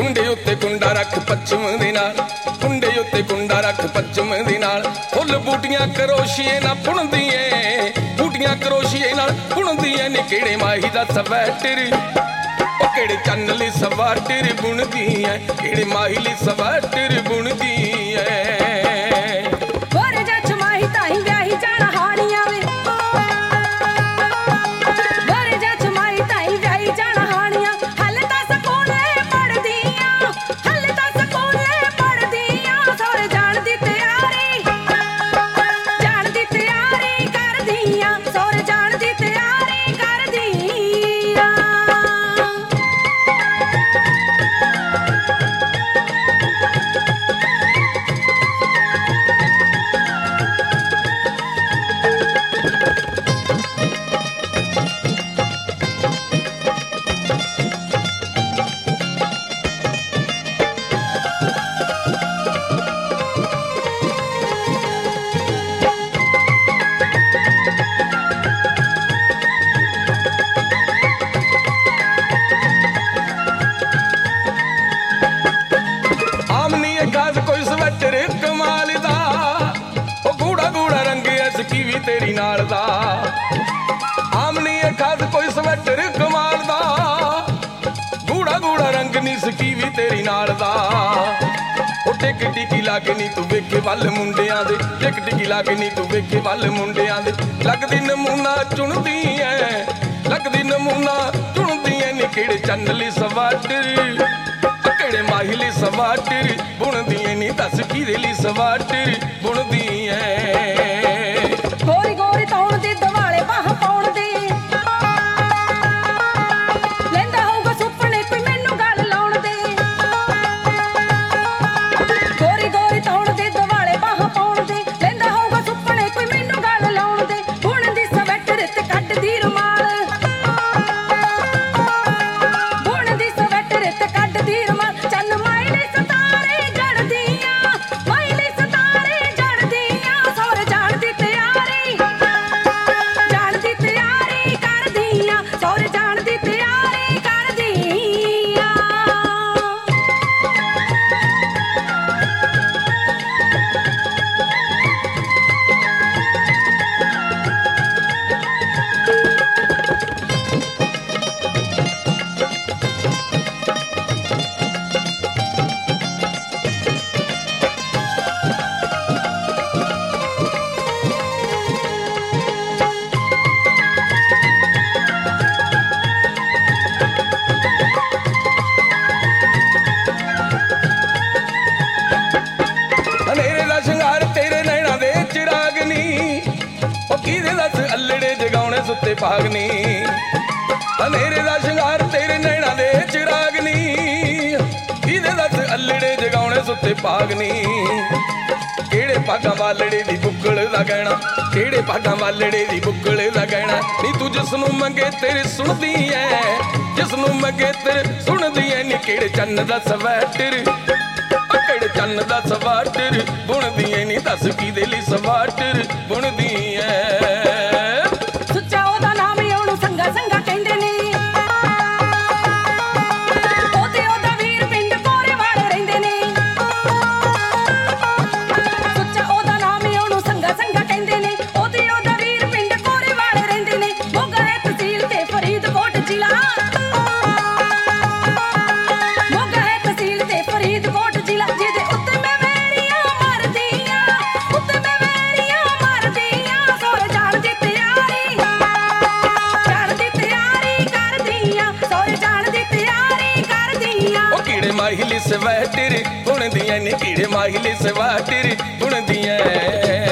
कुंडे उत्ते कुंडा रख पच्छम दे नाल, कुंडे उत्ते कुंडा रख पच्छम दे नाल। फुल बूटियां करोशिए ना बुणदीए, बूटियां करोशिए नाल बुणदीए नी किहड़े माही दा स्वैटर, ओ किहड़े चन्न लई स्वैटर बुणदी ऐ, किहड़े माही लई स्वैटर बुणदी ऐ। गोरे जच माही ताई व्याही जाना हानिया वे, गोरे जच माही ताई व्याही जाना हानिया। हले तां स्कूले पढ़दियां, हले तां स्कूले पढ़दियां। सौरे जाण दी तैयारी, जाण दी तैयारी करदियां, सौरे जाण दी तैयारी करदियां। आमनी ए खास कोई स्वैटर कमाल दा, ओ गूड़ा गूड़ा रंग ऐस की भी तेरी नाल दा। आमनी ए खास कोई स्वैटर कमाल दा, गूड़ा गूड़ा रंग नी सकी भी तेरी नाल दा। ओ टिक टिकी लाके नी तू वेखे वल मुंडियां दे, टिक टिकी लाके नी तू वेखे वल मुंडियां दे। लगदी नमूना चुनदी ऐ, लगदी नमूना चुनदी ऐ नी किहड़े चन्न लई स्वैटर, किहड़े माही लई स्वैटर बुणदी ऐ नी दस किहदे लई स्वैटर बुणदी ऐ। गोरी गोरी तौण दे दवाले बाह पाउण दे, लैंदा होऊगा सुपने कोई मैनू गल लाउण दे। गोरी गोरी तौण दे दवाले बाह पाउण दे, लैंदा होऊगा सुपने कोई मैनू गल लाउण दे। बुणदी स्वैटर ते कड्डदी रुमाल, बुणदी स्वैटर ते कड्डदी रुमाल। चन्न माई लई सितारे जड़दियां, माई लई सितारे जड़दियां। सौरे जाण दी तैयारी, जाण दी तैयारी करदियां, सौरे जाण दी तैयारी करदियां। ਹਨੇਰੇ ਦਾ ਸ਼ਿੰਗਾਰ ਤੇਰੇ ਨੈਣਾ ਦੇ ਚਿਰਾਗਨੀ, ਉਹ ਕਿਹਦੇ ਦਸ ਅੱਲੜੇ ਜਗਾਉਣੇ ਸੁੱਤੇ ਭਾਗਨੀ। ਹਨੇਰੇ ਦਾ ਸ਼ਿੰਗਾਰ ਤੇਰੇ ਨੈਣਾ ਦੇ ਚਿਰਾਗਨੀ, ਕਿਹਦੇ ਦਸ ਅੱਲੜੇ ਜਗਾਉਣੇ ਸੁੱਤੇ ਭਾਗਨੀ। ਕਿਹੜੇ ਭਾਗਾਂ ਵਾਲੜੇ ਦੀ ਬੁੱਕਲ ਦਾ ਗਹਿਣਾ, ਕਿਹੜੇ ਭਾਗਾਂ ਵਾਲੜੇ ਦੀ ਬੁੱਕਲ ਦਾ ਗਹਿਣਾ। ਨੀ ਤੂੰ ਜਿਸ ਨੂੰ ਮੰਗੇ ਤੇਰੇ ਸੁਣਦੀ ਐ, ਜਿਸ ਨੂੰ ਮੰਗੇ ਤੇਰੇ ਸੁਣਦੀ ਐ ਨੀ ਕਿਹੜੇ ਚੰਨ ਦਾ ਸਵੈਟਰ, ਕਿਹੜੇ ਚੰਨ ਦਾ ਸਵੈਟਰ ਬੁਣਦੀ ਐ ਨੀ ਦੱਸ ਕਿਹਦੇ ਲਈ ਸਵੈਟਰ ਬੁਣਦੀ ਐ। ਸੁੱਚਾ ਉਹਦਾ ਨਾਮ ਉਹਨੂੰ ਸੰਗਾ ਸੰਗਾ ਕਹਿੰਦੇ ਨੇ, ਉਹਦੇ ਉਹਦਾ ਵੀਰ ਪਿੰਡ ਕੋਰੇ ਵਾਲੇ ਰਹਿੰਦੇ ਨੇ। ਸੁੱਚਾ ਉਹਦਾ ਨਾਮ ਉਹਨੂੰ ਸੰਗਾ ਸੰਗਾ ਕਹਿੰਦੇ ਨੇ, ਉਹਦੇ ਉਹਦਾ ਵੀਰ ਪਿੰਡ ਕੋਰੇ ਵਾਲੇ ਰਹਿੰਦੇ ਨੇ। ਮੋਗਾ ਹੈ ਤਹਿਸੀਲ ਤੇ ਫਰੀਦਕੋਟ ਜ਼ਿਲ੍ਹਾ, ਮੋਗਾ ਹੈ ਤਹਿਸੀਲ ਤੇ ਫਰੀਦਕੋਟ ਜ਼ਿਲ੍ਹਾ। ਜਿਹਦੇ ਉੱਤੇ ਮੈਂ ਵੈਰੀਆਂ ਮਰਦੀਆਂ, ਉੱਤੇ ਮੈਂ ਵੈਰੀਆਂ ਮਰਦੀਆਂ। ਸੌਰੇ ਜਾਣ ਦੀ ਤੈयारी, ਜਾਣ ਦੀ ਤੈयारी ਕਰਦੀਆਂ, ਸੌਰੇ ਜਾਣ ਦੀ ਤੈयारी ਕਰਦੀਆਂ। ਉਹ ਕਿਹੜੇ ਮਾਹੀ ਲਈ ਸਵੈਟਰ ਬੁਣਦੀ ਐ ਨੀ ਕਿਹੜੇ ਮਾਹੀ ਲਈ ਸਵੈਟਰ ਬੁਣਦੀ ਐ।